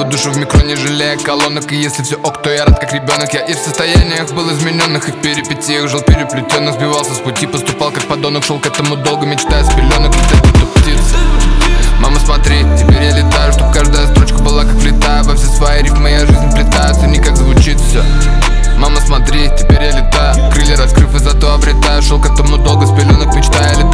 душу в микро, не жалея колонок. И если все ок, то я рад как ребенок. Я и в состояниях был измененных, и в перипетиях жил переплетенных. Сбивался с пути, поступал как подонок. Шел к этому долго, мечтая с пеленок летать будто птица. Мама, смотри, теперь я летаю, чтоб каждая строчка была как влетая. Во все свои рифмы я жизнь плетаю, цени как звучит все. Мама, смотри, теперь я летаю, крылья раскрыв и зато обретаю. Шел к этому долго с пеленок, мечтая летать.